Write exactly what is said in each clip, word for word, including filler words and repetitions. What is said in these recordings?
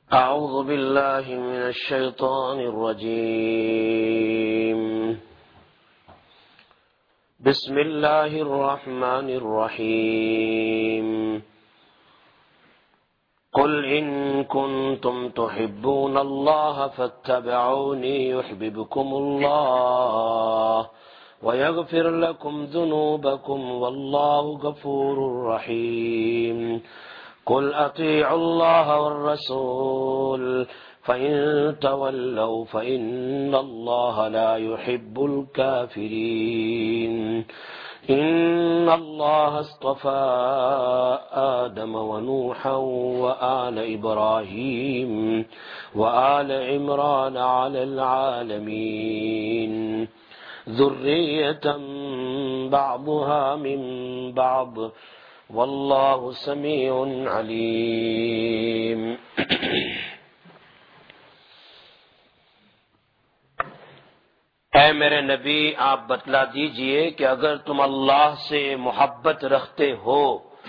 أعوذ بالله من الشيطان الرجيم. بسم الله الرحمن الرحيم. قل إن كنتم تحبون الله فاتبعوني يحببكم الله ويغفر لكم ذنوبكم والله غفور رحيم. قل أطيعوا الله والرسول فإن تولوا فإن الله لا يحب الكافرين. إن الله اصطفى آدم ونوحا وآل إبراهيم وآل عمران على العالمين ذرية بعضها من بعض واللہ سمیع علیم. اے میرے نبی، آپ بتلا دیجئے کہ اگر تم اللہ سے محبت رکھتے ہو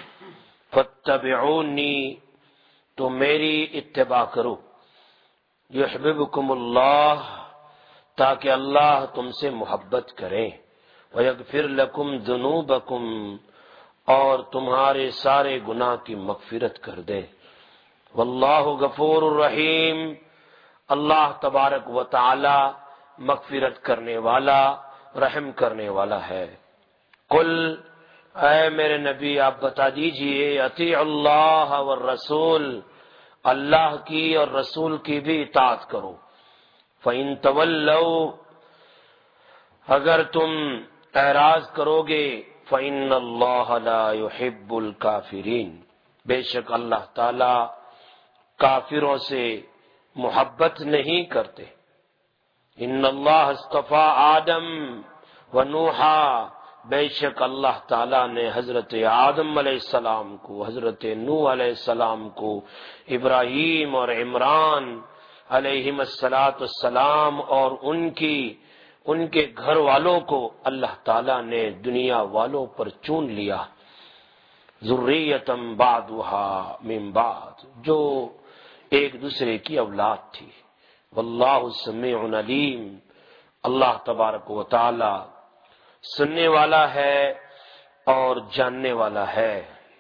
فاتبعونی تو میری اتباع کرو، یحببکم اللہ تاکہ اللہ تم سے محبت کرے، ویغفر لکم ذنوبکم اور تمہارے سارے گناہ کی مغفرت کر دے. واللہ غفور الرحیم، اللہ تبارک و تعالی مغفرت کرنے والا رحم کرنے والا ہے. قل، اے میرے نبی آپ بتا دیجئے، اطیعوا اللہ والرسول، اللہ کی اور رسول کی بھی اطاعت کرو. فإن تولوا، اگر تم اعراض کرو گے، فإن اللہ لا يحب الکافرین، بے شک اللہ تعالی کافروں سے محبت نہیں کرتے. ان اللہ اصطفى آدم ونوحا، بے شک اللہ تعالی نے حضرت آدم علیہ السلام کو، حضرت نوح علیہ السلام کو، ابراہیم اور عمران علیہم السلام اور ان کی ان کے گھر والوں کو اللہ تعالیٰ نے دنیا والوں پر چون لیا. ذریۃ بعضھا من بعض، جو ایک دوسرے کی اولاد تھی. واللہ سمیع علیم، اللہ تبارک و تعالی سننے والا ہے اور جاننے والا ہے.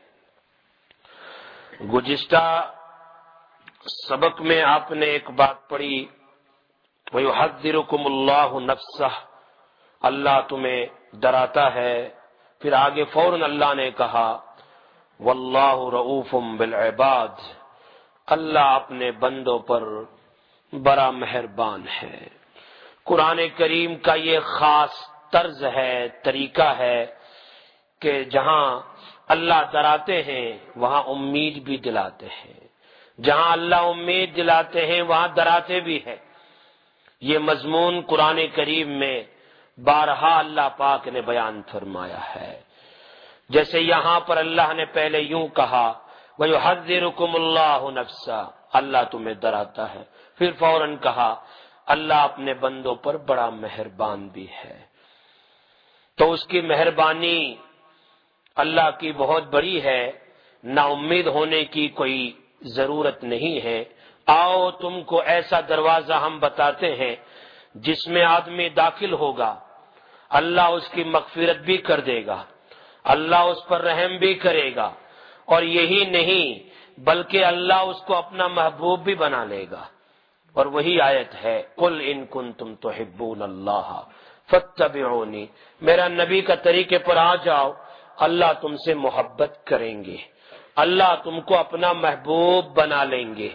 گزشتہ سبق میں آپ نے ایک بات پڑھی، وَيُحَذِّرُكُمُ اللَّهُ نَفْسَهُ، اللہ تمہیں ڈراتا ہے. پھر آگے فوراً اللہ نے کہا وَاللَّهُ رَؤُوفٌ بِالْعِبَادِ، اللہ اپنے بندوں پر بڑا مہربان ہے. قرآن کریم کا یہ خاص طرز ہے، طریقہ ہے کہ جہاں اللہ ڈراتے ہیں وہاں امید بھی دلاتے ہیں، جہاں اللہ امید دلاتے ہیں وہاں ڈراتے بھی ہیں. یہ مضمون قرآن کریم میں بارہا اللہ پاک نے بیان فرمایا ہے. جیسے یہاں پر اللہ نے پہلے یوں کہا وَيُحَذِّرُكُمُ اللَّهُ نَفْسَهُ، اللہ تمہیں ڈراتا ہے. پھر فوراً کہا اللہ اپنے بندوں پر بڑا مہربان بھی ہے. تو اس کی مہربانی اللہ کی بہت بڑی ہے، نا امید ہونے کی کوئی ضرورت نہیں ہے. آؤ تم کو ایسا دروازہ ہم بتاتے ہیں جس میں آدمی داخل ہوگا، اللہ اس کی مغفرت بھی کر دے گا، اللہ اس پر رحم بھی کرے گا، اور یہی نہیں بلکہ اللہ اس کو اپنا محبوب بھی بنا لے گا. اور وہی آیت ہے قل ان کنتم تحبون اللہ فاتبعونی، میرا نبی کا طریقے پر آ جاؤ، اللہ تم سے محبت کریں گے، اللہ تم کو اپنا محبوب بنا لیں گے.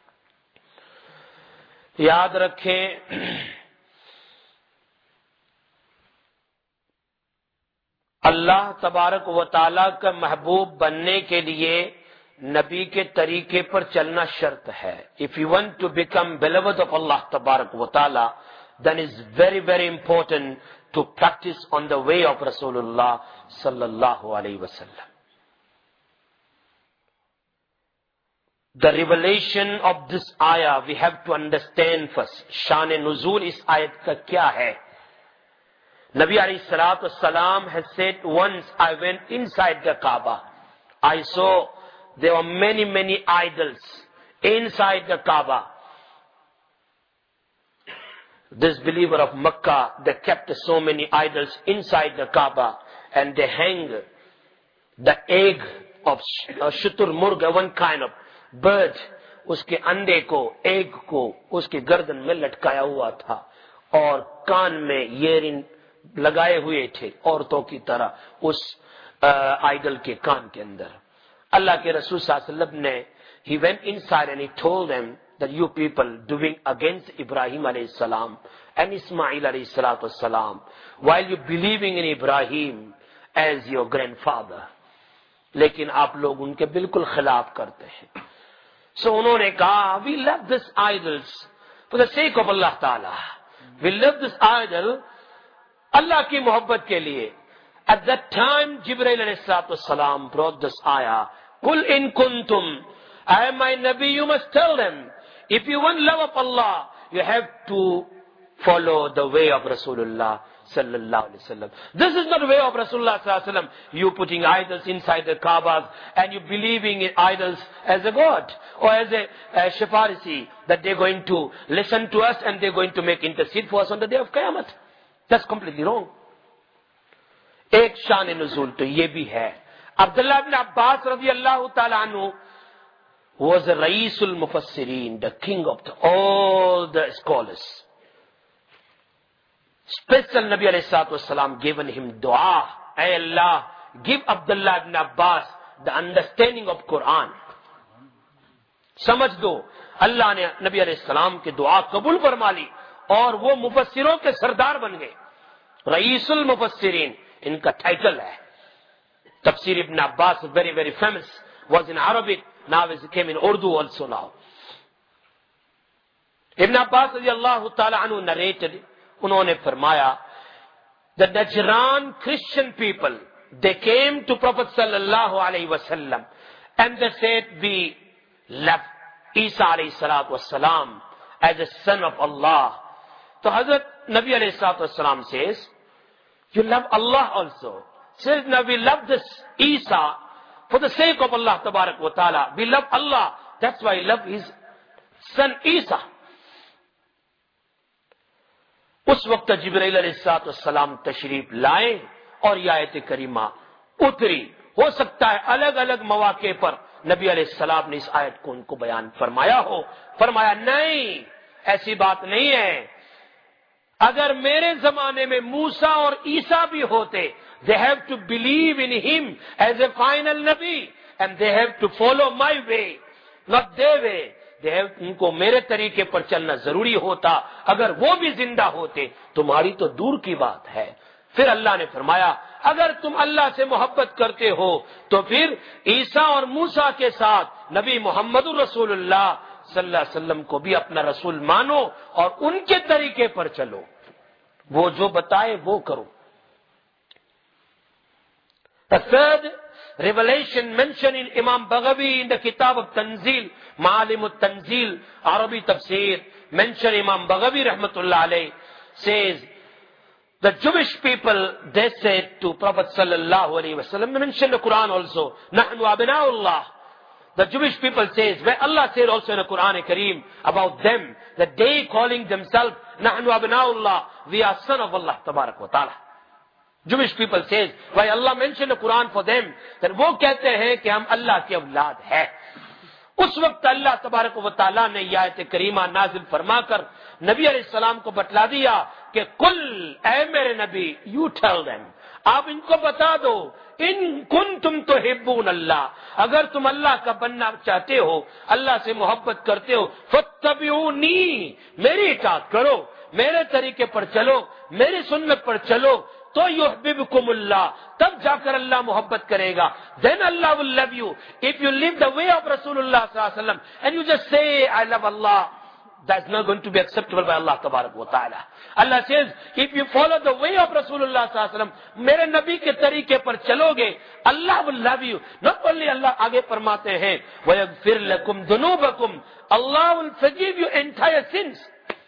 یاد رکھیں اللہ تبارک و تعالیٰ کا محبوب بننے کے لیے نبی کے طریقے پر چلنا شرط ہے. If you want to become beloved of Allah تبارک و تعالیٰ, then it's very very important to practice on the way of Rasulullah sallallahu alayhi wa sallam. The revelation of this ayah we have to understand first. شان نزول اس آیت کا کیا ہے؟ Nabi alayhi salatu wassalam has said, once I went inside the Kaaba, I saw there were many many idols inside the Kaaba. This believer of Makkah, they kept so many idols inside the Kaaba, and they hang the egg of Shutur Murga, one kind of bird, उसके अंडे को, egg को उसके गर्दन में लटकाया हुआ था और कान में ईयरिंग लगाए हुए थे औरतों की तरह उस आइडल के कान के अंदर. अल्लाह के रसूल सल्लल्लाहु अलैहि वसल्लम ने he went inside and he told them that you people doing against Ibrahim alayhi salam and Ismail alayhi salatu salam while you believing in Ibrahim as your grandfather, लेकिन आप लोग उनके बिल्कुल खिलाफ करते हैं. So उन्होंने कहा we love this idols for the sake of Allah Ta'ala. We love this idol Allah की मोहब्बत के लिए. At that time Jibreel alayhi salatu salam brought this ayah, Qul in kuntum, I am my Nabi, you must tell them, if you want love of Allah, you have to follow the way of Rasulullah sallallahu alaihi wasallam. This is not the way of Rasulullah sallallahu alaihi wasallam. You putting idols inside the Kaaba and you believing in idols as a god or as a, a shafarisi that they're going to listen to us and they're going to make intercede for us on the day of Qiyamah. That's completely wrong. ایک شان نزول تو یہ بھی ہے. عبداللہ بن عباس رضی اللہ تعالی عنہ was the Raees المفسرین, the king of the, all the scholars. Special Nabi alayhi salatu wasalam given him dua. Ay Allah, give Abdullah ibn Abbas the understanding of Quran. سمجھ دو اللہ نے نبی علیہ السلام کی دعا قبول فرما لی اور وہ مفسروں کے سردار بن گئے. رئیس المفسرین ان کا ٹائٹل ہے. تفسیر ابن عباس very very famous, was in Arabic, now it came in Urdu also now. Ibn Abbas رضی اللہ تعالی عنہ narrated, انہوں نے فرمایا the Najran Christian people, they came to Prophet sallallahu alaihi wasallam and they said we love Isa alayhi salatu wasalam as a son of Allah. So Hazrat Nabi alayhi salatu wasalam says, you love Allah also. Says now we love this Isa for the sake of Allah tabarak wa ta'ala. We love Allah, that's why we love his son Isa. اس وقت جبرائیل علیہ السلام تشریف لائے اور یہ آیت کریمہ اتری. ہو سکتا ہے الگ الگ مواقع پر نبی علیہ السلام نے اس آیت کو ان کو بیان فرمایا ہو. فرمایا نہیں, ایسی بات نہیں ہے. اگر میرے زمانے میں موسیٰ اور عیسیٰ بھی ہوتے, they have to believe in him as a final Nabi and they have to follow my way, not their way. ان کو میرے طریقے پر چلنا ضروری ہوتا. اگر وہ بھی زندہ ہوتے تمہاری تو دور کی بات ہے. پھر اللہ نے فرمایا اگر تم اللہ سے محبت کرتے ہو تو پھر عیسیٰ اور موسیٰ کے ساتھ نبی محمد رسول اللہ صلی اللہ علیہ وسلم کو بھی اپنا رسول مانو اور ان کے طریقے پر چلو, وہ جو بتائے وہ کرو. The third revelation mentioned in Imam Baghawi in the Kitab of Tanzil, Ma'alim al-Tanzil, Arabi Tafsir, mentioned Imam Baghawi rahmatullah alayh, says, the Jewish people, they said to Prophet sallallahu alayhi wa sallam, mentioned the Quran also, Nahnu abina'ullah. The Jewish people says, where Allah said also in the Quran Kareem about them, that they calling themselves, Nahnu abina'ullah, we are son of Allah tabarak wa ta'ala. Jewish people says, why Allah mentioned the Quran for them, that وہ کہتے ہیں کہ ہم اللہ کی اولاد ہے. اس وقت اللہ تبارک و تعالیٰ نے یہ آیت کریمہ نازل فرما کر نبی علیہ السلام کو بتلا دیا کہ کل اے میرے نبی, you tell them, آپ ان کو بتا دو, ان کنتم تحبون اللہ, اگر تم اللہ کا بننا چاہتے ہو, اللہ سے محبت کرتے ہو, فاتبعونی, میری اطاعت کرو, میرے طریقے پر چلو, میری سنت پر چلو, تو یحببکم اللہ, تب جا کر اللہ محبت کرے گا. Then Allah will love you. If you live the way of Rasulullah sallallahu alaihi wasallam and you just say I love Allah, that's not going to be acceptable by Allah tabarak wa ta'ala. Allah says if you follow the way of Rasulullah sallallahu alaihi wasallam, میرے نبی کے طریقے پر چلو گے, Allah will love you. Not only Allah آگے فرماتے ہیں وَيَغْفِرْ لَكُمْ ذُنُوبَكُمْ, Allah will forgive you entire sins.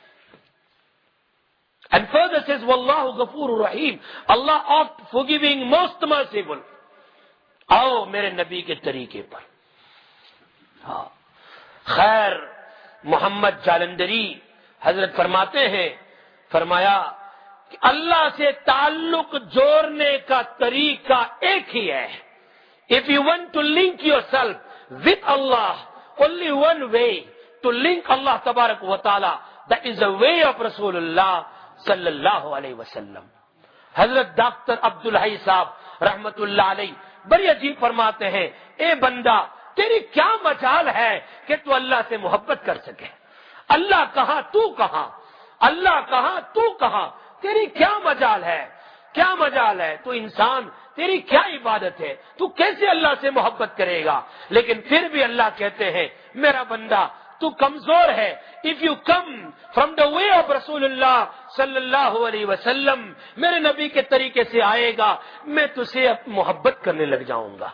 And further says, Wallahu Ghafurur Rahim, Allah oft forgiving, most merciful. آؤ میرے نبی کے طریقے پر. خیر محمد جالندری حضرت فرماتے ہیں، فرمایا کہ اللہ سے تعلق جوڑنے کا طریقہ ایک ہی ہے. If you want to link yourself with Allah, only one way to link Allah tabarak wa ta'ala, that is the way of Rasulullah sallallahu alayhi wa sallam. حضرت ڈاکٹر عبدالحی صاحب رحمت اللہ علیہ بڑی عجیب فرماتے ہیں، اے بندہ تیری کیا مجال ہے کہ تو اللہ سے محبت کر سکے؟ اللہ کہاں تو کہاں، اللہ کہاں تو کہاں، تیری کیا مجال ہے؟ کیا مجال ہے؟ تو انسان، تیری کیا عبادت ہے؟ تو کیسے اللہ سے محبت کرے گا؟ لیکن پھر بھی اللہ کہتے ہیں میرا بندہ تو کمزور ہے. If you come from the way of رسول اللہ صلی اللہ علیہ وسلم، میرے نبی کے طریقے سے آئے گا، میں تجھے محبت کرنے لگ جاؤں گا،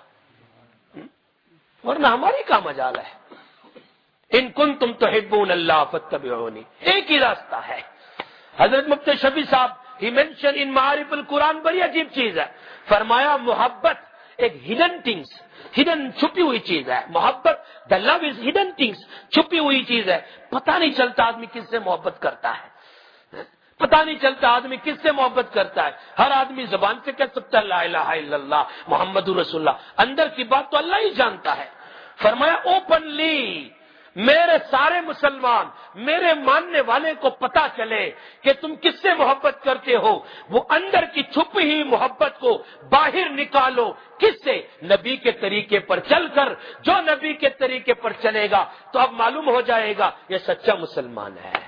ورنہ ہماری کیا مجال ہے؟ ان کنتم تحبون اللہ فاتبعونی، ایک ہی راستہ ہے. حضرت مفتی شفیع صاحب ہی مینشن ان معارف القرآن بڑی عجیب چیز ہے، فرمایا محبت ایک ہڈن تھنگس، ہڈن چھپی ہوئی چیز ہے. محبت دا لو از ہڈن تھنگس، چھپی ہوئی چیز ہے. پتہ نہیں چلتا آدمی کس سے محبت کرتا ہے، پتہ نہیں چلتا آدمی کس سے محبت کرتا ہے. ہر آدمی زبان سے کہہ سکتا ہے لا الہ الا اللہ محمد رسول اللہ، اندر کی بات تو اللہ ہی جانتا ہے. فرمایا اوپنلی میرے سارے مسلمان، میرے ماننے والے کو پتا چلے کہ تم کس سے محبت کرتے ہو، وہ اندر کی چھپی ہوئی محبت کو باہر نکالو. کس سے؟ نبی کے طریقے پر چل کر. جو نبی کے طریقے پر چلے گا تو اب معلوم ہو جائے گا یہ سچا مسلمان ہے.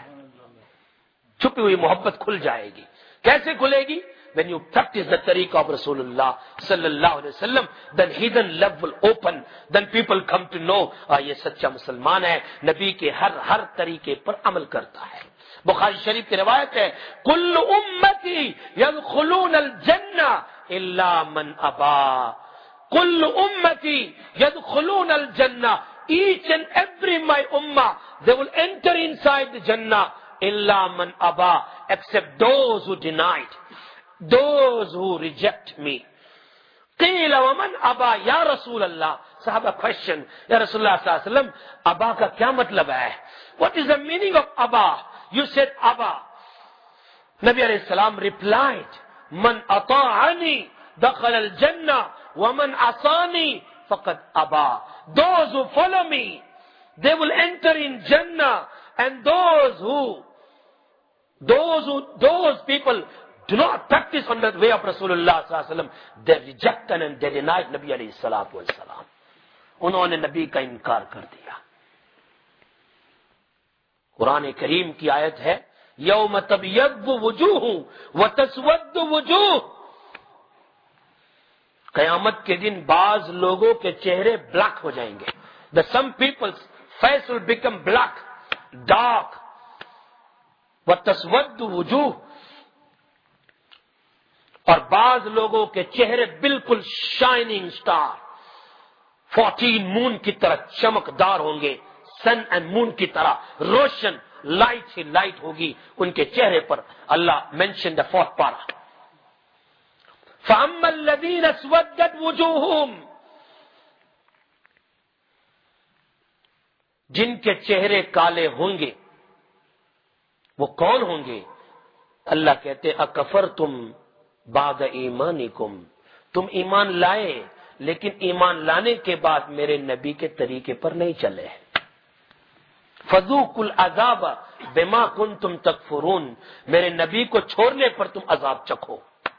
چھپی ہوئی محبت کھل جائے گی. کیسے کھلے گی؟ when you practice the tariqah of Rasulullah sallallahu alaihi wasallam, then hidden love will open, then people come to know ah یہ سچا مسلمان ہے، نبی کے ہر ہر طریقے پر عمل کرتا ہے. بخاری شریف کی روایت ہے کل امتی يدخلون الجنہ الا من ابا، کل امتی يدخلون الجنہ، each and every my ummah they will enter inside the jannah الا من ابا, except those who denied, those who reject me. قیل ومن ابا یا رسول اللہ، صحابہ question یا رسول اللہ صلی اللہ علیہ وسلم ابا کا کیا مطلب ہے؟ What is the meaning of ابا؟ You said ابا. نبی علیہ السلام replied من اطاعنی دخل الجنہ ومن عصانی فقد ابا. Those who follow me they will enter in Jannah, and those who those who those people do not practice on the way of Rasulullah sallallahu alaihi wasallam, they reject and they deny Nabi alayhi salatu wassalam. انہوں نے نبی کا انکار کر دیا. قرآن کریم کی آیت ہے یوم تبیض وجوہ وتسود وجوہ، قیامت کے دن بعض لوگوں کے چہرے بلیک ہو جائیں گے. The some people's face will become black, dark. وتسود وجوہ، اور بعض لوگوں کے چہرے بالکل شائننگ سٹار، فورٹین مون کی طرح چمکدار ہوں گے، سن اینڈ مون کی طرح روشن لائٹ ہی لائٹ ہوگی ان کے چہرے پر. اللہ مینشن دا فورتھ پارا فَأَمَّا الَّذِينَ اسْوَدَّتْ وُجُوهُهُمْ، جن کے چہرے کالے ہوں گے وہ کون ہوں گے؟ اللہ کہتے اکفرتم بعد ایمانکم، تم ایمان لائے لیکن ایمان لانے کے بعد میرے نبی کے طریقے پر نہیں چلے. فذوقوا العذاب بما کنتم تکفرون، میرے نبی کو چھوڑنے پر تم عذاب چکھو.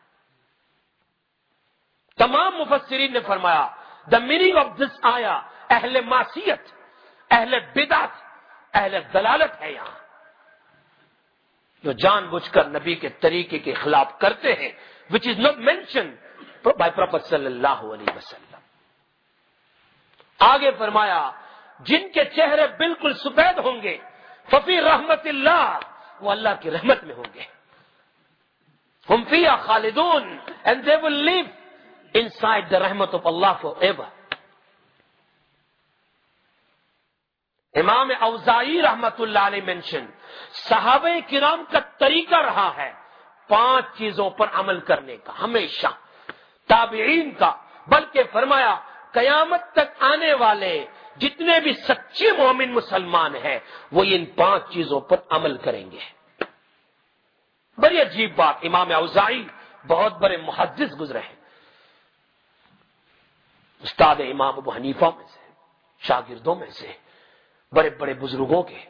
تمام مفسرین نے فرمایا the meaning of this آیا اہل معصیت، اہل بدعت، اہل ضلالت ہے یہاں، جو جان بوجھ کر نبی کے طریقے کے خلاف کرتے ہیں، which is not mentioned by Prophet صلی اللہ علیہ وسلم. آگے فرمایا جن کے چہرے بالکل سفید ہوں گے ففی رحمت اللہ، وہ اللہ کی رحمت میں ہوں گے. ہم فیہا خالدون، and they will live inside the رحمت of Allah forever. امام اوزاعی رحمت اللہ علیہ منشن صحابہ کرام کا طریقہ رہا ہے پانچ چیزوں پر عمل کرنے کا ہمیشہ، تابعین کا، بلکہ فرمایا قیامت تک آنے والے جتنے بھی سچے مومن مسلمان ہیں وہ ان پانچ چیزوں پر عمل کریں گے. بڑی عجیب بات، امام اوزاعی بہت بڑے محدث گزرے ہیں، استاد امام ابو حنیفہ میں سے، شاگردوں میں سے، بڑے بڑے بزرگوں کے.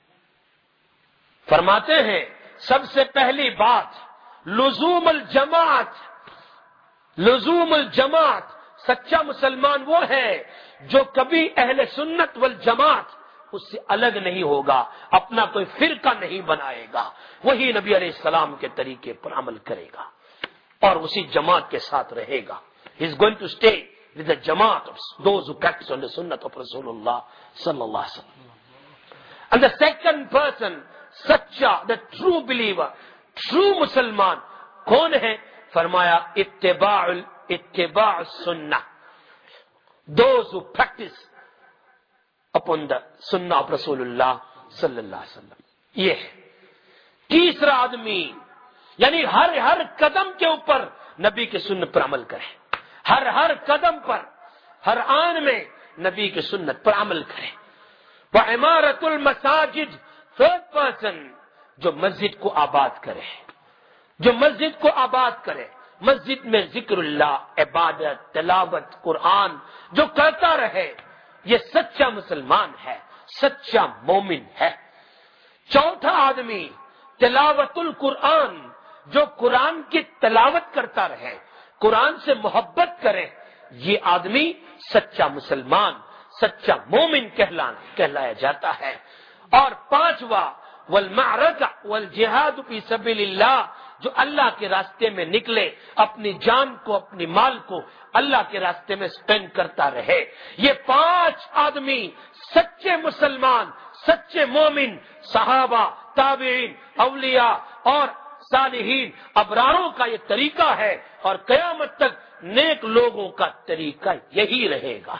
فرماتے ہیں سب سے پہلی بات لزوم الجماعت. لزوم الجماعت، سچا مسلمان وہ ہے جو کبھی اہل سنت والجماعت اس سے الگ نہیں ہوگا، اپنا کوئی فرقہ نہیں بنائے گا، وہی نبی علیہ السلام کے طریقے پر عمل کرے گا اور اسی جماعت کے ساتھ رہے گا. He is going to stay with the jamaat of those who practice on the sunnah of Rasulullah sallallahu alaihi wasallam. And the second person, سچا, the true believer, true مسلمان کون ہے؟ فرمایا اتباع اتباع السنہ. Those who practice upon the sunnah of Rasulullah صلی اللہ علیہ وسلم. یہ ہے تیسرا آدمی، یعنی ہر ہر قدم کے اوپر نبی کے سنت پر عمل کرے، ہر ہر قدم پر، ہر آن میں نبی کے سنت پر عمل کرے. وعمارت المساجد، third person، جو مسجد کو آباد کرے، جو مسجد کو آباد کرے، مسجد میں ذکر اللہ، عبادت، تلاوت قرآن جو کرتا رہے، یہ سچا مسلمان ہے، سچا مومن ہے. چوتھا آدمی تلاوت القرآن، جو قرآن کی تلاوت کرتا رہے، قرآن سے محبت کرے، یہ آدمی سچا مسلمان، سچا مومن کہلایا جاتا ہے. اور پانچواں والمعرکہ والجہاد فی سبیل اللہ، جو اللہ کے راستے میں نکلے، اپنی جان کو، اپنی مال کو اللہ کے راستے میں سپینڈ کرتا رہے. یہ پانچ آدمی سچے مسلمان، سچے مومن، صحابہ، تابعین، اولیاء اور صالحین، ابراروں کا یہ طریقہ ہے اور قیامت تک نیک لوگوں کا طریقہ یہی رہے گا.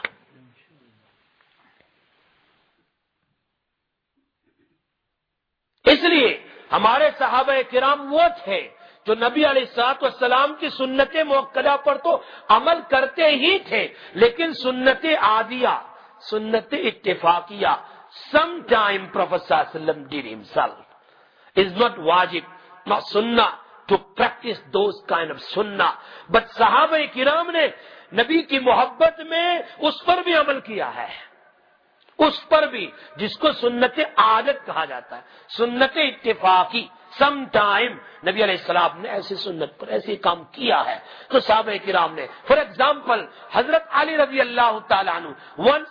اس لیے ہمارے صحابہ کرام وہ تھے جو نبی علیہ الصلوۃ والسلام کی سنت موکدہ پر تو عمل کرتے ہی تھے، لیکن سنت عادیہ، سنت اتفاقیہ، سم ٹائم Prophet صلی اللہ علیہ وسلم did himself is not wajib, not sunnah to practice those kind of sunnah. but صحابہ کرام نے نبی کی محبت میں اس پر بھی عمل کیا ہے، اس پر بھی، جس کو سنت عادت کہا جاتا ہے، سنت اتفاقی. سم ٹائم نبی علیہ السلام نے ایسی سنت پر ایسی کام کیا ہے تو صحابہ کرام نے. فار ایگزامپل حضرت علی رضی اللہ تعالیٰ عنہ، once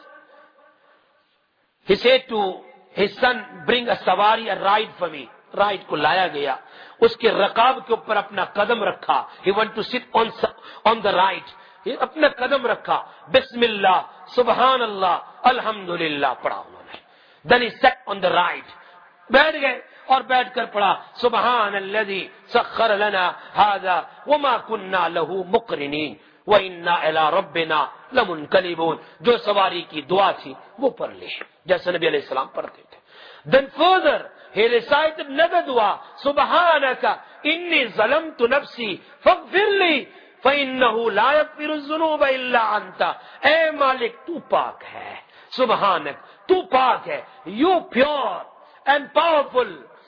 he said to his son, bring a sawari, a ride for me. Right کو لایا گیا، اس کے رکاب کے اوپر اپنا قدم رکھا. he went to sit on on the right. اپنا قدم رکھا، بسم اللہ، سبحان اللہ، الحمدللہ پڑھا انہوں نے. then he sat on the right. بیٹھ گئے اور بیٹھ کر پڑھا سبحان الذی سخر لنا ھذا وما كنا له مقرنین وَإِنَّا إِلَىٰ رَبِّنَا لَمُنْقَلِبُونَ. جو سواری کی دعا تھی وہ پڑھ لی جیسے نبی علیہ السلام پڑھتے تھے. Then further he recited another dua, سبحانك إني ظلمت نفسي فاغفر لي فإنه لا يغفر الذنوب إلا أنت. اے مالک تو پاک ہے، سبحانک تو پاک ہے، you pure and powerful.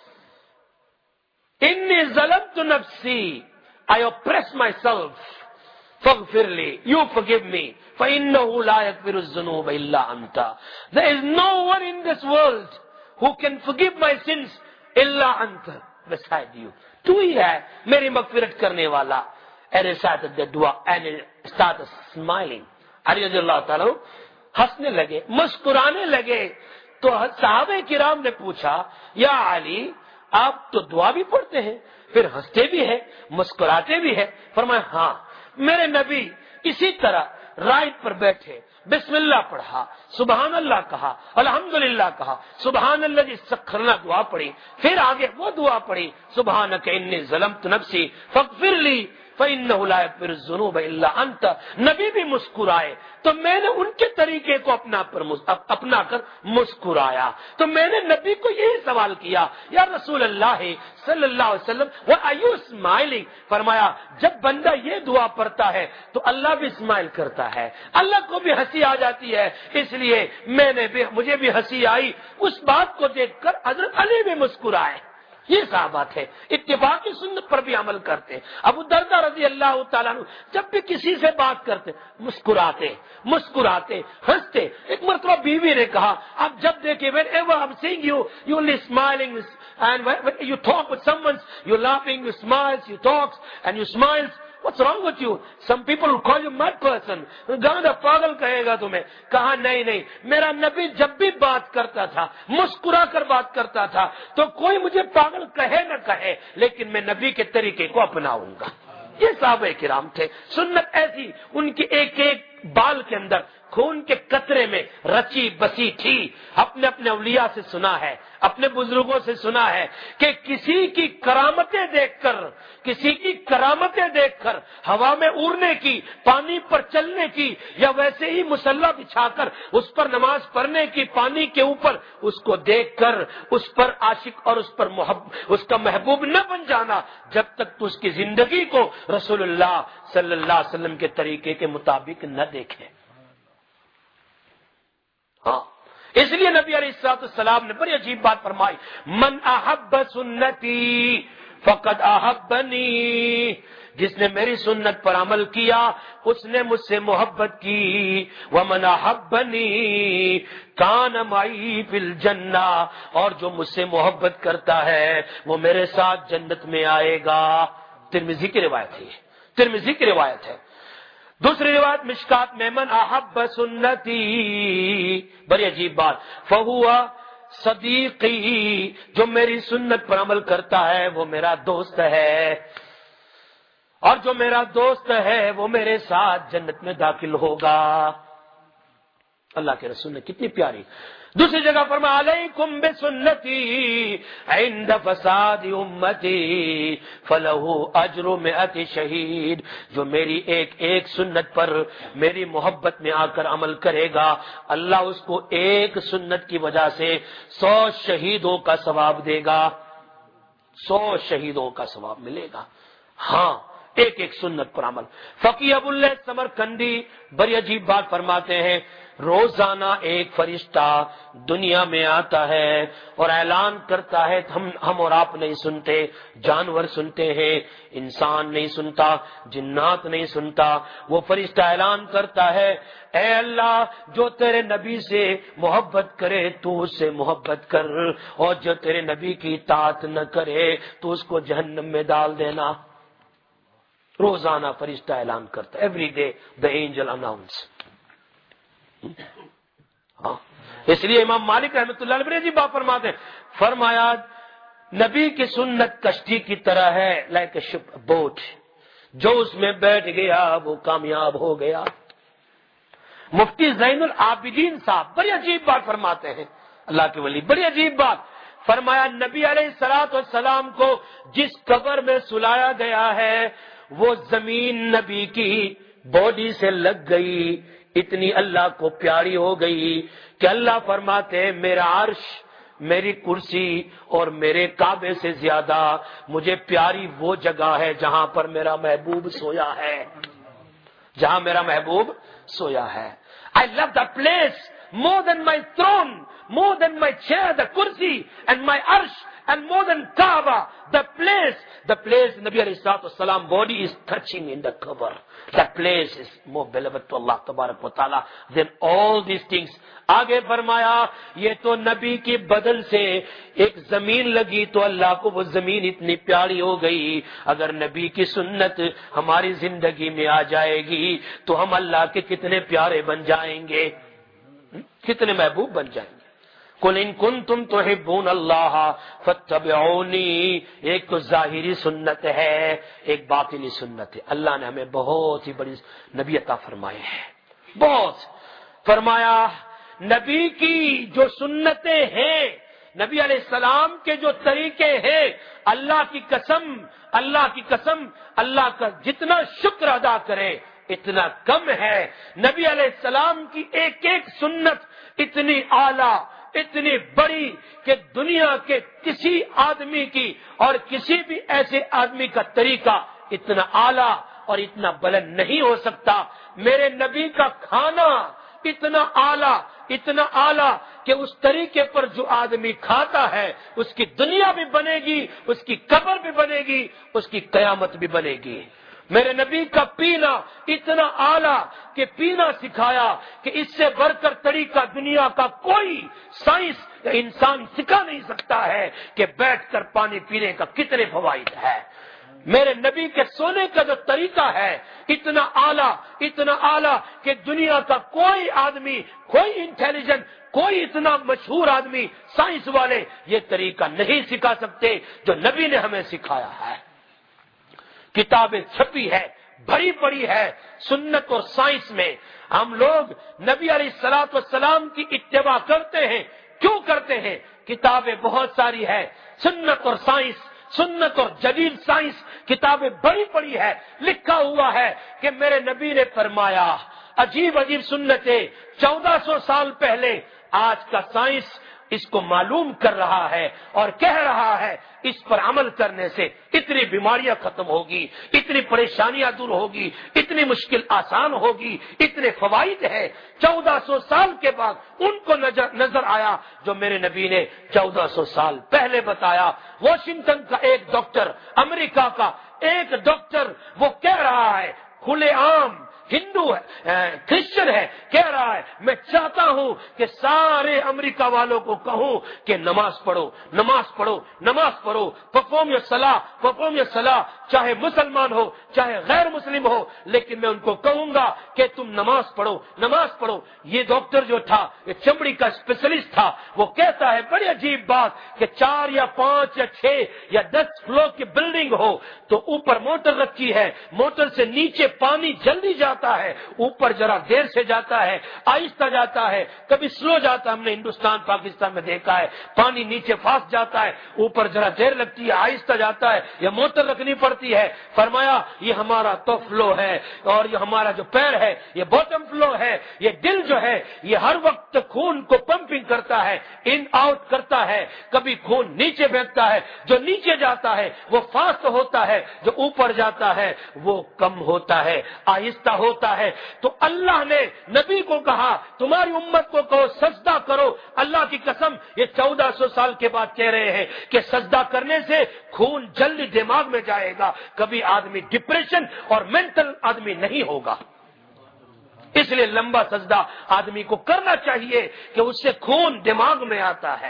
إني ظلمت نفسي، I oppress myself. فاغفر لي، you forgive me. فإنه لا يغفر الذنوب إلا أنت. There is no one in this world who can forgive my sins إلا أنت beside you. تو ہی ہے میری مغفرت کرنے والا. And recited the dua and started smiling. علی رضی اللہ تعالیٰ ہنسنے لگے، مسکرانے لگے. تو صحابہ کرام نے پوچھا یا علی آپ تو دعا بھی پڑھتے ہیں، پھر ہنستے بھی ہیں، مسکراتے بھی ہیں؟ فرمایا ہاں، میرے نبی اسی طرح رائٹ پر بیٹھے بسم اللہ پڑھا، سبحان اللہ کہا، الحمدللہ کہا، سبحان اللہ جی سکھرنا دعا پڑھی، پھر آگے وہ دعا پڑھی سبحانک انی ظلمت نفسی فاغفر لی فإنه لا يغفر الذنوب إلا أنت، نبی بھی مسکرائے تو میں نے ان کے طریقے کو اپنا پر اپنا کر مسکرایا. تو میں نے نبی کو یہی سوال کیا، یا رسول اللہ صلی اللہ علیہ وسلم what are you smiling؟ فرمایا جب بندہ یہ دعا پڑھتا ہے تو اللہ بھی اسمائل کرتا ہے، اللہ کو بھی ہنسی آ جاتی ہے، اس لیے میں نے بھی مجھے بھی ہنسی آئی اس بات کو دیکھ کر. حضرت علی بھی مسکرائے. یہ صحابات ہے اتباع کی سنت پر بھی عمل کرتے. ابو درداء رضی اللہ تعالیٰ عنہ جب بھی کسی سے بات کرتے مسکراتے مسکراتے ہنستے. ایک مرتبہ بیوی نے کہا اب جب دیکھیں whenever I'm seeing you you only smiling and when you talk with someone you laughing, you smiles, you talks and you smiles. What's wrong with you? Some people will call you mad person. گاندھا پاگل کہے گا تمہیں. کہا نہیں نہیں، میرا نبی جب بھی بات کرتا تھا مسکرا کر بات کرتا تھا تو کوئی مجھے پاگل کہے نہ کہے لیکن میں نبی کے طریقے کو اپناؤں گا. یہ صحابہ کرام تھے. سنت ایسی ان کی ایک ایک بال کے اندر خون کے قطرے میں رچی بسی تھی. اپنے اپنے اولیاء سے سنا ہے، اپنے بزرگوں سے سنا ہے کہ کسی کی کرامتیں دیکھ کر کسی کی کرامتیں دیکھ کر ہوا میں اڑنے کی، پانی پر چلنے کی، یا ویسے ہی مصلی بچھا کر اس پر نماز پڑھنے کی پانی کے اوپر، اس کو دیکھ کر اس پر عاشق اور اس پر محب اس کا محبوب نہ بن جانا جب تک تو اس کی زندگی کو رسول اللہ صلی اللہ علیہ وسلم کے طریقے کے مطابق نہ دیکھے. ہاں اس لیے نبی علیہ الصلوۃ والسلام نے بڑی عجیب بات فرمائی، من احب سنتی فقد احبنی، جس نے میری سنت پر عمل کیا اس نے مجھ سے محبت کی. ومن احبنی کان معی فی الجنہ، اور جو مجھ سے محبت کرتا ہے وہ میرے ساتھ جنت میں آئے گا. ترمذی کی روایت ہے، ترمذی کی روایت ہے. دوسری روایت مشکات میں من احب سنتی، بڑی عجیب بات، فہو صدیقی، جو میری سنت پر عمل کرتا ہے وہ میرا دوست ہے، اور جو میرا دوست ہے وہ میرے ساتھ جنت میں داخل ہوگا. اللہ کے رسول نے کتنی پیاری. دوسری جگہ فرمایا علیکم بسنتی عند فساد امتی فلہ اجر مئت شہید، جو میری ایک ایک سنت پر میری محبت میں آ کر عمل کرے گا اللہ اس کو ایک سنت کی وجہ سے سو شہیدوں کا ثواب دے گا. سو شہیدوں کا ثواب ملے گا. ہاں ایک ایک سنت پر عمل. فقی ابو اللہ سمرقندی بڑی عجیب بات فرماتے ہیں، روزانہ ایک فرشتہ دنیا میں آتا ہے اور اعلان کرتا ہے، ہم ہم اور آپ نہیں سنتے، جانور سنتے ہیں، انسان نہیں سنتا، جنات نہیں سنتا. وہ فرشتہ اعلان کرتا ہے، اے اللہ جو تیرے نبی سے محبت کرے تو اس سے محبت کر، اور جو تیرے نبی کی اطاعت نہ کرے تو اس کو جہنم میں ڈال دینا. روزانہ فرشتہ اعلان کرتا ہے. Every day the angel announce. ہاں اس لیے امام مالک رحمۃ اللہ علیہ جی بات فرماتے ہیں، فرمایا نبی کی سنت کشتی کی طرح ہے، لائک اے شپ بوٹ، جو اس میں بیٹھ گیا وہ کامیاب ہو گیا. مفتی زین العابدین صاحب بڑی عجیب بات فرماتے ہیں، اللہ کے ولی، بڑی عجیب بات فرمایا، نبی علیہ الصلوۃ والسلام کو جس قبر میں سلایا گیا ہے وہ زمین نبی کی باڈی سے لگ گئی، اتنی اللہ کو پیاری ہو گئی کہ اللہ فرماتے ہیں میرا عرش، میری کرسی اور میرے کعبے سے زیادہ مجھے پیاری وہ جگہ ہے جہاں پر میرا محبوب سویا ہے، جہاں میرا محبوب سویا ہے. I love that place more than my throne, more than my chair, the kursi and my arsh, and more than Kaaba, the place, the place Nabi alayhi salatu wasalam body is touching in the cover. That place is more beloved to Allah tabarak wa ta'ala than all these things. آگے فرمایا یہ تو نبی کی بدن سے ایک زمین لگی تو اللہ کو وہ زمین اتنی پیاری ہو گئی. اگر نبی کی سنت ہماری زندگی میں آ جائے گی تو ہم اللہ کے کتنے پیارے بن جائیں گے، کتنے محبوب بن جائیں گے. قل ان کنتم تحبون اللہ فاتبعونی. ایک تو ظاہری سنت ہے، ایک باطنی سنت ہے. اللہ نے ہمیں بہت ہی بڑی نبی عطا فرمائے ہیں. بہت فرمایا نبی کی جو سنتیں ہیں نبی علیہ السلام کے جو طریقے ہیں، اللہ کی قسم اللہ کی قسم اللہ کا جتنا شکر ادا کرے اتنا کم ہے۔ نبی علیہ السلام کی ایک ایک سنت اتنی اعلیٰ، اتنی بڑی کہ دنیا کے کسی آدمی کی اور کسی بھی ایسے آدمی کا طریقہ اتنا اعلیٰ اور اتنا بلند نہیں ہو سکتا۔ میرے نبی کا کھانا اتنا اعلیٰ اتنا اعلیٰ کہ اس طریقے پر جو آدمی کھاتا ہے اس کی دنیا بھی بنے گی، اس کی قبر بھی بنے گی، اس کی قیامت بھی بنے گی۔ میرے نبی کا پینا اتنا اعلیٰ کہ پینا سکھایا کہ اس سے بڑھ کر طریقہ دنیا کا کوئی سائنس یا انسان سکھا نہیں سکتا ہے کہ بیٹھ کر پانی پینے کا کتنے فوائد ہے۔ میرے نبی کے سونے کا جو طریقہ ہے اتنا اعلیٰ اتنا اعلیٰ کہ دنیا کا کوئی آدمی، کوئی انٹیلیجنٹ، کوئی اتنا مشہور آدمی، سائنس والے یہ طریقہ نہیں سکھا سکتے جو نبی نے ہمیں سکھایا ہے۔ کتابیں چھپی ہے، بڑی بڑی ہے، سنت اور سائنس میں ہم لوگ نبی علیہ الصلوۃ والسلام کی اتباع کرتے ہیں۔ کیوں کرتے ہیں؟ کتابیں بہت ساری ہے، سنت اور سائنس، سنت اور جدید سائنس کتابیں بڑی بڑی ہے، لکھا ہوا ہے کہ میرے نبی نے فرمایا، عجیب عجیب سنتیں چودہ سو سال پہلے آج کا سائنس اس کو معلوم کر رہا ہے اور کہہ رہا ہے اس پر عمل کرنے سے اتنی بیماریاں ختم ہوگی، اتنی پریشانیاں دور ہوگی، اتنی مشکل آسان ہوگی، اتنے فوائد ہے۔ چودہ سو سال کے بعد ان کو نظر, نظر آیا جو میرے نبی نے چودہ سو سال پہلے بتایا۔ واشنگٹن کا ایک ڈاکٹر، امریکہ کا ایک ڈاکٹر، وہ کہہ رہا ہے کھلے عام، ہندو ہے، کرسچن ہے، کہہ رہا ہے میں چاہتا ہوں کہ سارے امریکہ والوں کو کہوں کہ نماز پڑھو، نماز پڑھو، نماز پڑھو، پرفارم یور صلاح، پرفارم یور صلاح، چاہے مسلمان ہو چاہے غیر مسلم ہو، لیکن میں ان کو کہوں گا کہ تم نماز پڑھو، نماز پڑھو۔ یہ ڈاکٹر جو تھا، یہ چمڑی کا اسپیشلسٹ تھا، وہ کہتا ہے بڑی عجیب بات کہ چار یا پانچ یا چھ یا دس فلور کی بلڈنگ ہو تو اوپر موٹر رکھی ہے، موٹر سے نیچے پانی جلدی جاتا ہے، اوپر ذرا دیر سے جاتا ہے، آہستہ جاتا ہے، کبھی سلو جاتا ہے۔ ہم نے ہندوستان پاکستان میں دیکھا ہے پانی نیچے فاسٹ جاتا ہے، اوپر ذرا دیر لگتی ہے، آہستہ جاتا ہے، یا موٹر رکھنی پڑتی ہے۔ فرمایا یہ ہمارا تو فلو ہے اور یہ ہمارا جو پیر ہے یہ باٹم فلو ہے۔ یہ دل جو ہے یہ ہر وقت خون کو پمپنگ کرتا ہے، ان آؤٹ کرتا ہے، کبھی خون نیچے بہتا ہے، جو نیچے جاتا ہے وہ فاسٹ ہوتا ہے، جو اوپر جاتا ہے وہ کم ہوتا ہے، آہستہ ہوتا ہے۔ تو اللہ نے نبی کو کہا تمہاری امت کو کہو سجدہ کرو۔ اللہ کی قسم یہ چودہ سو سال کے بعد کہہ رہے ہیں کہ سجدہ کرنے سے خون جلدی دماغ میں جائے گا، کبھی آدمی ڈپریشن اور مینٹل آدمی نہیں ہوگا۔ اس لیے لمبا سجدہ آدمی کو کرنا چاہیے کہ اس سے خون دماغ میں آتا ہے۔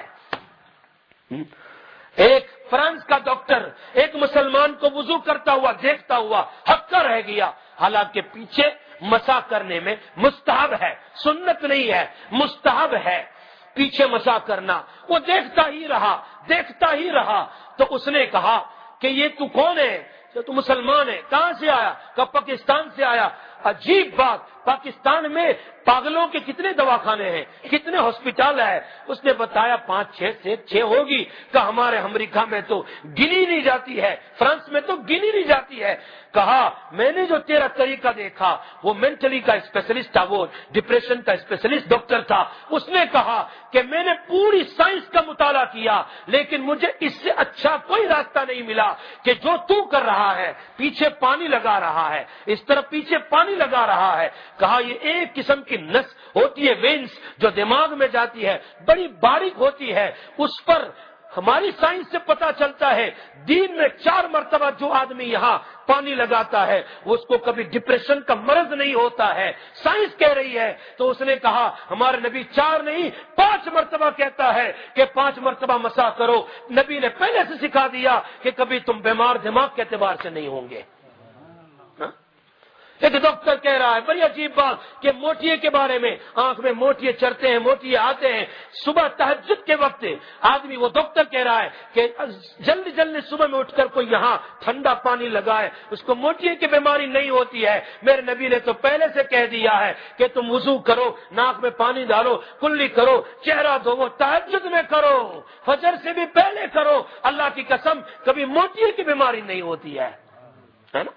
ایک فرانس کا ڈاکٹر ایک مسلمان کو وضو کرتا ہوا دیکھتا ہوا ہکا رہ گیا، حالانکہ پیچھے مسح کرنے میں مستحب ہے، سنت نہیں ہے، مستحب ہے پیچھے مسح کرنا۔ وہ دیکھتا ہی رہا دیکھتا ہی رہا تو اس نے کہا کہ یہ تو کون ہے؟ تو مسلمان ہے۔ کہاں سے آیا؟ کہ پاکستان سے آیا۔ عجیب بات، پاکستان میں پاگلوں کے کتنے دواخانے ہیں، کتنے ہاسپٹل ہے؟ اس نے بتایا پانچ چھ سے چھ ہوگی، کہ ہمارے امریکہ میں تو گنی نہیں جاتی ہے، فرانس میں تو گنی نہیں جاتی ہے۔ کہا میں نے جو تیرا طریقہ دیکھا وہ مینٹلی کا اسپیشلسٹ تھا، وہ ڈپریشن کا اسپیشلسٹ ڈاکٹر تھا۔ اس نے کہا کہ میں نے پوری سائنس کا مطالعہ کیا لیکن مجھے اس سے اچھا کوئی راستہ نہیں ملا کہ جو تو کر رہا ہے، پیچھے پانی لگا رہا ہے، اس طرف پیچھے پانی لگا رہا ہے۔ کہا یہ ایک قسم کی نس ہوتی ہے، وینس، جو دماغ میں جاتی ہے، بڑی باریک ہوتی ہے، اس پر ہماری سائنس سے پتا چلتا ہے دن میں چار مرتبہ جو آدمی یہاں پانی لگاتا ہے اس کو کبھی ڈپریشن کا مرض نہیں ہوتا ہے، سائنس کہہ رہی ہے۔ تو اس نے کہا ہمارے نبی چار نہیں پانچ مرتبہ کہتا ہے کہ پانچ مرتبہ مسح کرو۔ نبی نے پہلے سے سکھا دیا کہ کبھی تم بیمار دماغ کے اعتبار سے نہیں ہوں گے۔ ایک ڈاکٹر کہہ رہا ہے بڑی عجیب بات کہ موتیے کے بارے میں، آنکھ میں موتیے چڑھتے ہیں، موتیے آتے ہیں صبح تہجد کے وقت، آدمی وہ ڈاکٹر کہہ رہا ہے کہ جلدی جلدی صبح میں اٹھ کر کوئی یہاں ٹھنڈا پانی لگائے، اس کو موتیے کی بیماری نہیں ہوتی ہے۔ میرے نبی نے تو پہلے سے کہہ دیا ہے کہ تم وضو کرو، ناک میں پانی ڈالو، کلی کرو، چہرہ دھو، تہجد میں کرو، فجر سے بھی پہلے کرو، اللہ کی قسم کبھی موتیے کی بیماری نہیں ہوتی ہے، ہے نا۔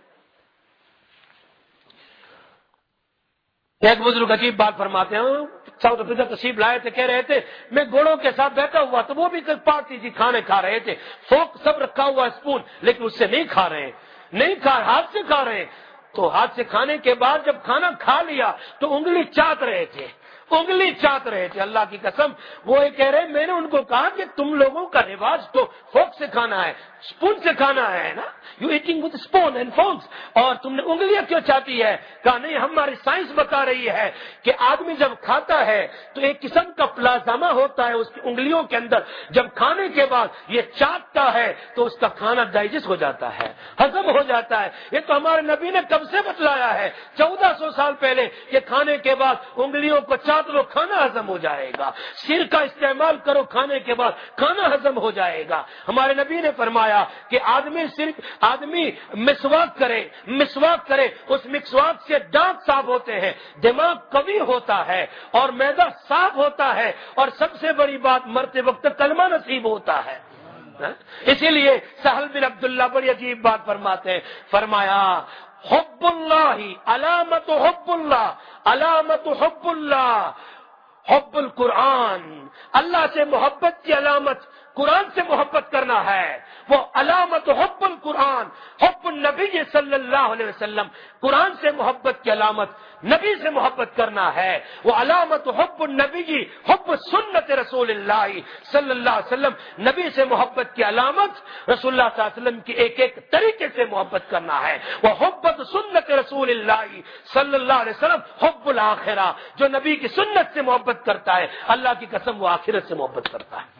ایک بزرگ عجیب بات فرماتے ہیں، ساؤتھ افریقہ تشریف لائے تھے، کہہ رہے تھے میں گھوڑوں کے ساتھ بیٹھا ہوا تو وہ بھی پارٹی تھی، کھانے کھا رہے تھے، فوک سب رکھا ہوا اسپون، لیکن اس سے نہیں کھا رہے، نہیں کھا ہاتھ سے کھا رہے، تو ہاتھ سے کھانے کے بعد جب کھانا کھا لیا تو انگلی چاٹ رہے تھے، انگلی چاٹ رہے تھے، اللہ کی قسم۔ وہ یہ کہہ رہے میں نے ان کو کہا کہ تم لوگوں کا رواج تو فوک سے کھانا ہے، اسپون سے کھانا ہے نا، you eating with spoon and forks, اور تم نے انگلیاں کیوں چاٹی ہے؟ کہا نہیں، ہماری سائنس بتا رہی ہے کہ آدمی جب کھاتا ہے تو ایک قسم کا پلازما ہوتا ہے اس کی انگلیوں کے اندر، جب کھانے کے بعد یہ چاٹتا ہے تو اس کا کھانا ڈائجسٹ ہو جاتا ہے، ہضم ہو جاتا ہے۔ یہ تو ہمارے نبی نے کب سے بتلایا ہے، چودہ سو سال پہلے، کہ کھانے کے بعد انگلیوں کو چاٹ لو، کھانا ہضم ہو جائے گا، سر کا استعمال کرو کھانے کے بعد، کھانا ہضم ہو جائے گا۔ ہمارے نبی نے فرمایا کہ آدمی صرف آدمی مسواک کرے، مسواک کرے، اس مسواک سے دانت صاف ہوتے ہیں، دماغ قوی ہوتا ہے اور معدہ صاف ہوتا ہے، اور سب سے بڑی بات مرتے وقت کلمہ نصیب ہوتا ہے۔ اسی لیے سہل بن عبداللہ بڑی عجیب بات فرماتے ہیں، فرمایا حب اللہ علامت حب اللہ، علامت حب اللہ حب القرآن، اللہ سے محبت کی علامت قرآن سے محبت کرنا ہے، وہ علامت حب القرآن، حب النبی صلی اللہ علیہ وسلم، قرآن سے محبت کی علامت نبی سے محبت کرنا ہے، وہ علامت حب النبی، حب سنت رسول اللہ صلی اللہ علیہ وسلم، نبی سے محبت کی علامت رسول اللہ صلی اللہ علیہ وسلم کی ایک ایک طریقے سے محبت کرنا ہے، وہ حب سنت رسول اللہ صلی اللہ علیہ وسلم، حب الآخرہ، جو نبی کی سنت سے محبت کرتا ہے اللہ کی قسم وہ آخرت سے محبت کرتا ہے۔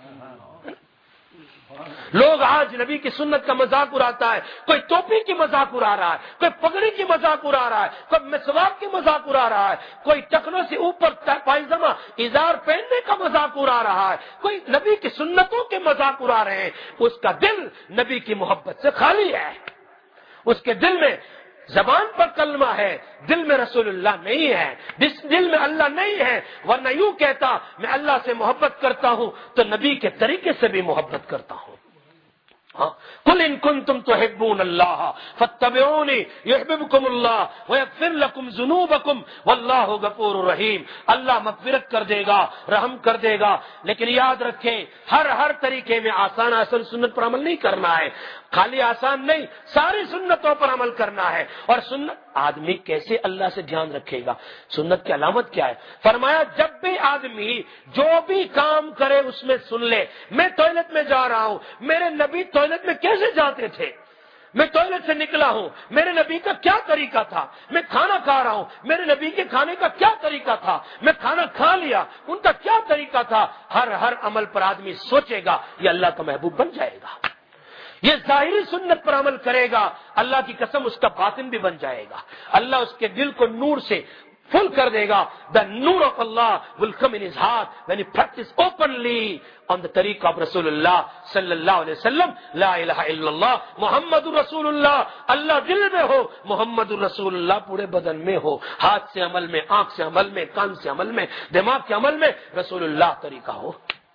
لوگ آج نبی کی سنت کا مذاق اڑاتا ہے، کوئی ٹوپی کی مذاق اڑا رہا ہے، کوئی پگڑی کی مذاق اڑا رہا ہے، کوئی مسواک کی مذاق اڑا رہا ہے، کوئی ٹکنوں سے اوپر پائجامہ ازار پہننے کا مذاق اڑا رہا ہے، کوئی نبی کی سنتوں کے مذاق اڑا رہے ہیں، اس کا دل نبی کی محبت سے خالی ہے، اس کے دل میں زبان پر کلمہ ہے، دل میں رسول اللہ نہیں ہے، دل میں اللہ نہیں ہے، ورنہ یوں کہتا میں اللہ سے محبت کرتا ہوں تو نبی کے طریقے سے بھی محبت کرتا ہوں۔ قل ان کنتم تحبون اللہ فاتبعونی یحببکم اللہ ویغفر لکم ذنوبکم واللہ غفور رحیم، اللہ مغفرت کر دے گا، رحم کر دے گا، لیکن یاد رکھیں ہر ہر طریقے میں آسان آسان سنت پر عمل نہیں کرنا ہے، خالی آسان نہیں، ساری سنتوں پر عمل کرنا ہے۔ اور سنت آدمی کیسے اللہ سے دھیان رکھے گا؟ سنت کی علامت کیا ہے؟ فرمایا جب بھی آدمی جو بھی کام کرے اس میں سن لے، میں ٹوائلٹ میں جا رہا ہوں، میرے نبی ٹوائلٹ میں کیسے جاتے تھے، میں ٹوائلٹ سے نکلا ہوں، میرے نبی کا کیا طریقہ تھا، میں کھانا کھا رہا ہوں، میرے نبی کے کھانے کا کیا طریقہ تھا، میں کھانا کھا لیا، ان کا کیا طریقہ تھا، ہر ہر عمل پر آدمی سوچے گا یہ اللہ کا محبوب بن جائے گا، یہ ظاہری سنت پر عمل کرے گا، اللہ کی قسم اس کا باطن بھی بن جائے گا، اللہ اس کے دل کو نور سے فل کر دے گا۔ The nur of Allah will come in his heart when he practice openly on the tariq of Rasulullah sallallahu alayhi wa sallam, la ilaha illallah محمد رسول اللہ، اللہ دل میں ہو، محمد رسول اللہ پورے بدن میں ہو، ہاتھ سے عمل میں، آنکھ سے عمل میں، کان سے عمل میں، دماغ کے عمل میں رسول اللہ طریقہ ہو۔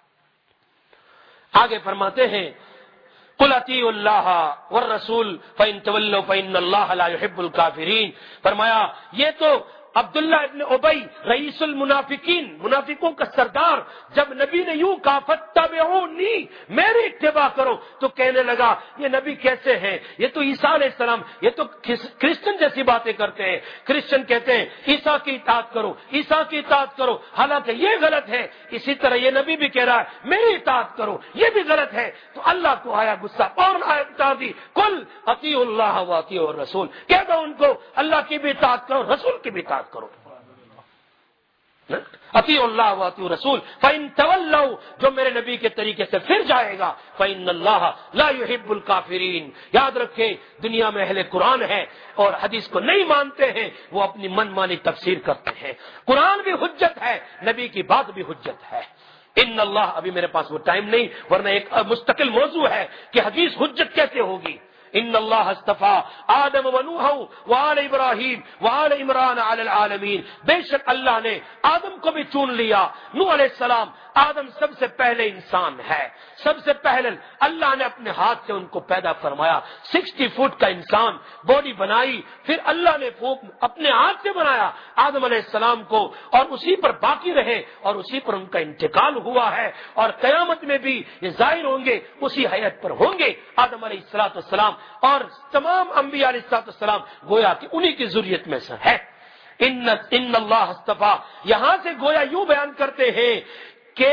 آگے فرماتے ہیں قل اطیعوا اللہ والرسول فإن تولوا فإن اللہ لا يحب الكافرین، فرمایا یہ تو عبداللہ ابن ابی رئیس المنافقین، منافقوں کا سردار، جب نبی نے یوں کہا فتبعونی، میری اتباع کرو، تو کہنے لگا یہ نبی کیسے ہیں، یہ تو عیسیٰ علیہ السلام، یہ تو کرسچن جیسی باتیں کرتے ہیں، کرسچن کہتے ہیں عیسیٰ کی اطاعت کرو، عیسیٰ کی اطاعت کرو، حالانکہ یہ غلط ہے، اسی طرح یہ نبی بھی کہہ رہا ہے میری اطاعت کرو، یہ بھی غلط ہے، تو اللہ کو آیا غصہ، اور آیت بتا دی قل اطیعوا اللہ واطیعوا الرسول، کہہ دو ان کو اللہ کی بھی اطاعت کرو، رسول کی بھی اطاعت کرو۔ اطیعوا اللہ واطیعوا رسول فإن تولوا، جو میرے نبی کے طریقے سے پھر جائے گا فإن اللہ لا يحب الکافرین۔ یاد رکھے دنیا میں اہل قرآن ہے اور حدیث کو نہیں مانتے ہیں، وہ اپنی من مانی تفسیر کرتے ہیں۔ قرآن بھی حجت ہے، نبی کی بات بھی حجت ہے۔ ان اللہ، ابھی میرے پاس وہ ٹائم نہیں ورنہ ایک مستقل موضوع ہے کہ حدیث حجت کیسے ہوگی۔ ان اللہ اصطفیٰ آدم و نوح وآل ابراہیم وآل عمران علی العالمین، بے شک اللہ نے آدم کو بھی چن لیا، نوح علیہ السلام، آدم سب سے پہلے انسان ہے، سب سے پہلے اللہ نے اپنے ہاتھ سے ان کو پیدا فرمایا، سکسٹی فٹ کا انسان باڈی بنائی، پھر اللہ نے اپنے ہاتھ سے بنایا آدم علیہ السلام کو، اور اسی پر باقی رہے اور اسی پر ان کا انتقال ہوا ہے، اور قیامت میں بھی یہ ظاہر ہوں گے، اسی حیت پر ہوں گے آدم علیہ الصلوۃ والسلام، اور تمام انبیاء علیہ الصلوۃ والسلام گویا کہ انہی کی ذریت میں سے ہے۔ ان ان اللہ اصطفیٰ، یہاں سے گویا یوں بیان کرتے ہیں کہ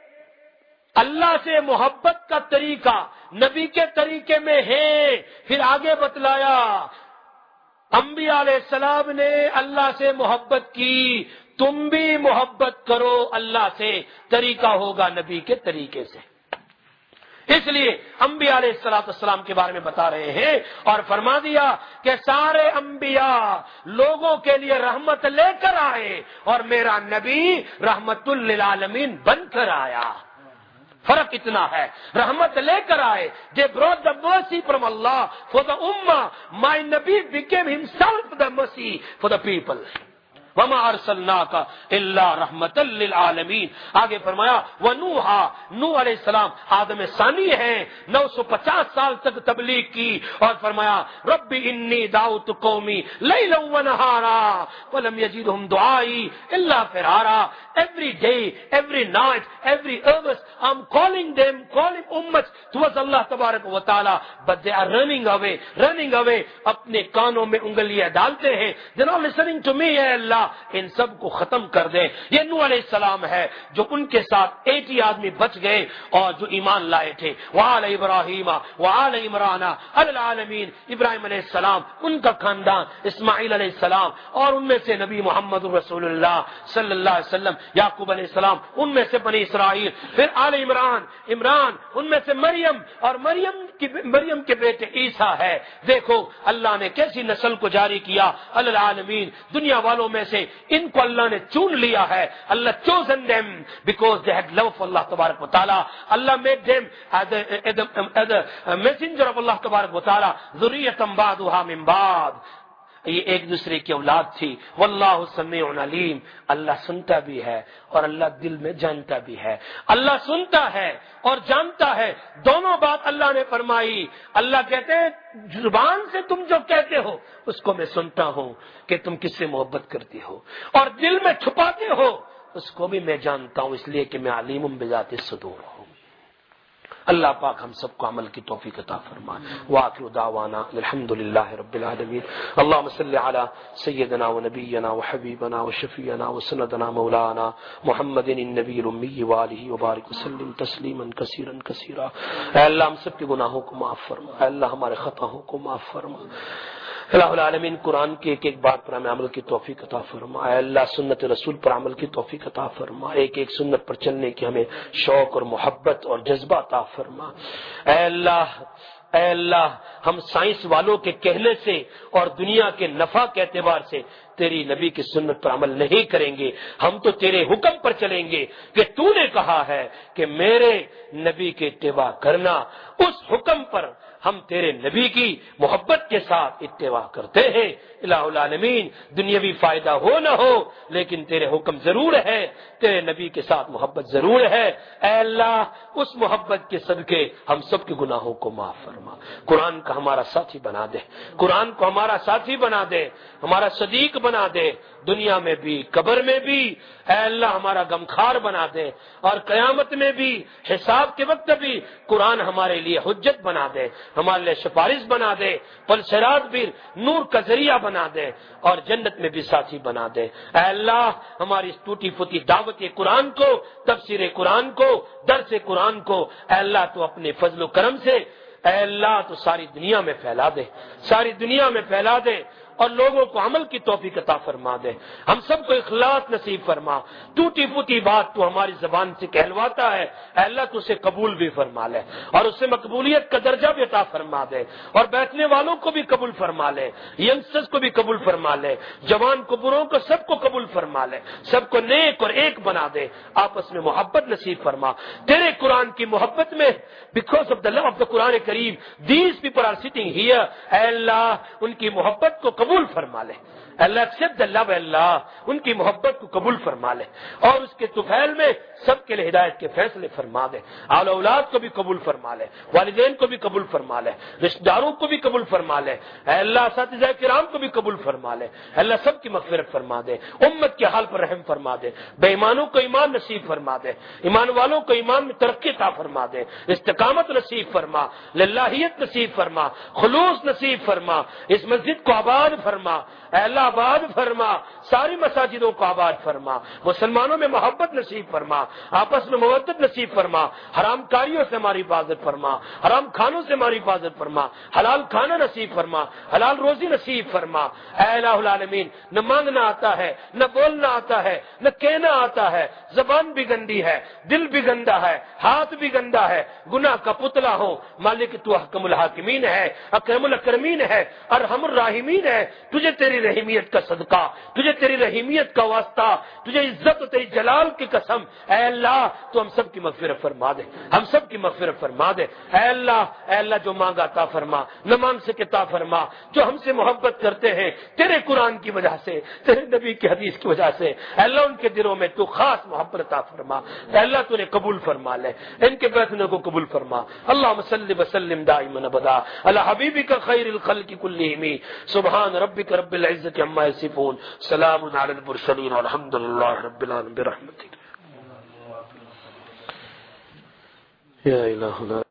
اللہ سے محبت کا طریقہ نبی کے طریقے میں ہے۔ پھر آگے بتلایا انبیاء علیہ السلام نے اللہ سے محبت کی، تم بھی محبت کرو اللہ سے، طریقہ ہوگا نبی کے طریقے سے۔ اس لیے انبیاء علیہ الصلوۃ والسلام کے بارے میں بتا رہے ہیں اور فرما دیا کہ سارے انبیاء لوگوں کے لیے رحمت لے کر آئے اور میرا نبی رحمت للعالمین بن کر آیا۔ فرق اتنا ہے، رحمت لے کر آئے، they brought the mercy from Allah for the ummah. My Nabi became himself the mercy for the people. وما ارسلناک الا رحمتا للعالمین۔ آگے فرمایا ونوحا، نوح علیہ السلام آدم ثانی ہیں، نو سو پچاس سال تک تبلیغ کی، اور فرمایا رب انی دعوت قومی لیلا ونہارا ولم یزدہم دعائی الا فرارا۔ Every day, every night, every hour, I'm calling them, calling ummah towards Allah تبارک و تعالی, but they are running away, running away. اپنے کانوں میں انگلیاں ڈالتے ہیں. They're not listening to me, اے اللہ ان سب کو ختم کر دے. یہ نوح علیہ السلام ہے جو ان کے ساتھ ایٹی آدمی بچ گئے اور جو ایمان لائے تھے. وآل ابراہیم وآل عمران علی العالمین، ابراہیم علیہ السلام، ان کا خاندان، اسماعیل علیہ السلام، اور ان میں سے نبی محمد رسول اللہ صلی اللہ علیہ وسلم، یعقوب علیہ السلام، ان میں سے بنی اسرائیل، پھر آل عمران، عمران، ان میں سے مریم، اور مریم کی مریم کے بیٹے عیسیٰ ہے. دیکھو اللہ نے کیسی نسل کو جاری کیا علی العالمین، دنیا والوں میں سے ان کو اللہ نے چن لیا ہے. اللہ chosen them because they had love for Allah تبارک و تعالی. اللہ made them as a, as a, as a messenger of Allah تبارک و تعالی، ذریۃ بعضها من بعض. یہ ایک دوسرے کی اولاد تھی. واللہ سمیع علیم، اللہ سنتا بھی ہے اور اللہ دل میں جانتا بھی ہے. اللہ سنتا ہے اور جانتا ہے، دونوں بات اللہ نے فرمائی. اللہ کہتے ہیں زبان سے تم جو کہتے ہو اس کو میں سنتا ہوں کہ تم کس سے محبت کرتی ہو، اور دل میں چھپاتے ہو اس کو بھی میں جانتا ہوں، اس لیے کہ میں علیم بذات الصدور ہوں. اللہ پاک ہم سب کو عمل کی توفیق عطا فرمائے. وآخر دعوانا الحمدللہ رب العالمین. اللهم صل على سيدنا ونبينا وحبيبنا وشفيعنا وسندنا مولانا محمد النبي الأمي وآلہ وبارک وسلم تسلیما کثیرا کثیرا. اے اللہ ہم سب کے گناہوں کو معاف فرما، اے اللہ ہمارے خطاؤں کو معاف فرما. الہ العالمین قرآن کے ایک ایک بات پر ہمیں عمل کی توفیق عطا فرما. اے اللہ سنت رسول پر عمل کی توفیق عطا فرما. ایک ایک سنت پر چلنے کی ہمیں شوق اور محبت اور جذبہ عطا فرما. اے اللہ اے اللہ ہم سائنس والوں کے کہنے سے اور دنیا کے نفع کے اعتبار سے تیری نبی کی سنت پر عمل نہیں کریں گے. ہم تو تیرے حکم پر چلیں گے کہ تو نے کہا ہے کہ میرے نبی کے اتباع کرنا. اس حکم پر ہم تیرے نبی کی محبت کے ساتھ اتباع کرتے ہیں. الہ العالمین دنیاوی فائدہ ہو نہ ہو لیکن تیرے حکم ضرور ہے، تیرے نبی کے ساتھ محبت ضرور ہے. اے اللہ اس محبت کے صدقے ہم سب کے گناہوں کو معاف فرما. قرآن کا ہمارا ساتھی بنا دے، قرآن کو ہمارا ساتھی بنا دے، ہمارا صدیق بنا دے، دنیا میں بھی قبر میں بھی. اے اللہ ہمارا غمخار بنا دے، اور قیامت میں بھی حساب کے وقت بھی قرآن ہمارے لیے حجت بنا دے، ہمارے لیے سفارش بنا دے، پلسرات بھی نور کا ذریعہ بنا دے، اور جنت میں بھی ساتھی بنا دے. اے اللہ ہماری اس ٹوٹی پھوٹی دعوت قرآن کو، تفسیر قرآن کو، درس قرآن کو اے اللہ تو اپنے فضل و کرم سے اے اللہ تو ساری دنیا میں پھیلا دے، ساری دنیا میں پھیلا دے. اور لوگوں کو عمل کی توفیق عطا فرما دے. ہم سب کو اخلاص نصیب فرما. ٹوٹی پھوٹی بات تو ہماری زبان سے کہلواتا ہے, اے اللہ تو اسے قبول بھی فرما لے اور اسے مقبولیت کا درجہ بھی عطا فرما دے, اور بیٹھنے والوں کو بھی قبول فرما لے, ینگسٹرز کو بھی قبول فرما لے, جوان کو بڑوں کو سب کو قبول فرما لے, سب کو نیک اور ایک بنا دے. آپس میں محبت نصیب فرما تیرے قرآن کی محبت میں. Because of the love of the Quran کریم these people are sitting here. اے اللہ ان کی محبت کو قبول فرما لے. اللہ ایکسپٹ دا لو, اللہ ان کی محبت کو قبول فرما لے اور اس کے طفیل میں سب کے لیے ہدایت کے فیصلے فرما دے. اعلی اولاد کو بھی قبول فرما لے, والدین کو بھی قبول فرما لے, رشتہ داروں کو بھی قبول فرما لے. اے اللہ اساتذہ کرام کو بھی قبول فرما لے. اللہ سب کی مغفرت فرما دے. امت کے حال پر رحم فرما دے. بے ایمانوں کو ایمان نصیب فرما دے, ایمان والوں کو ایمان میں ترقی عطا فرما دے. استقامت نصیب فرما, للہیت نصیب فرما, خلوص نصیب فرما. اس مسجد کو آباد فرما, اے اللہ آباد فرما. ساری مساجدوں کو آباد فرما. مسلمانوں میں محبت نصیب فرما, آپس میں مودت نصیب فرما. حرام کاریوں سے ہماری حفاظت فرما, حرام کھانوں سے ہماری حفاظت فرما. حلال کھانا نصیب فرما, حلال روزی نصیب فرما. اے الہ العالمین, نہ مانگنا آتا ہے, نہ بولنا آتا ہے, نہ کہنا آتا ہے, زبان بھی گندی ہے, دل بھی گندا ہے, ہاتھ بھی گندا ہے, گناہ کا پتلا ہو. مالک تو احکم الحاکمین ہے, اکرم الاکرمین ہے, ارحم الراحمین ہے. تجھے تیری رحیمیت کا صدقہ, تجھے تیری رحیمیت کا واسطہ, تجھے عزت و تیری جلال کی قسم, اے اللہ تو ہم سب کی مغفرت فرما دے, ہم سب کی مغفرت فرما دے. اے اللہ, اے اللہ جو مانگا عطا فرما, نہ مانگ سکے عطا فرما. جو ہم سے محبت کرتے ہیں تیرے قرآن کی وجہ سے, تیرے نبی کی حدیث کی وجہ سے, اے اللہ ان کے دلوں میں تو خاص محبت عطا فرما. اے اللہ تو نے قبول فرما لے, ان کے بیٹھنے کو قبول فرما. اللہم صلی وسلم دائما ابدا علی حبیبک خیر الخلق کلہم. سبحان ربک رب العزت عما یصفون, سلام علی المرسلین والحمد للہ رب العالمین برحمتک. یا الہ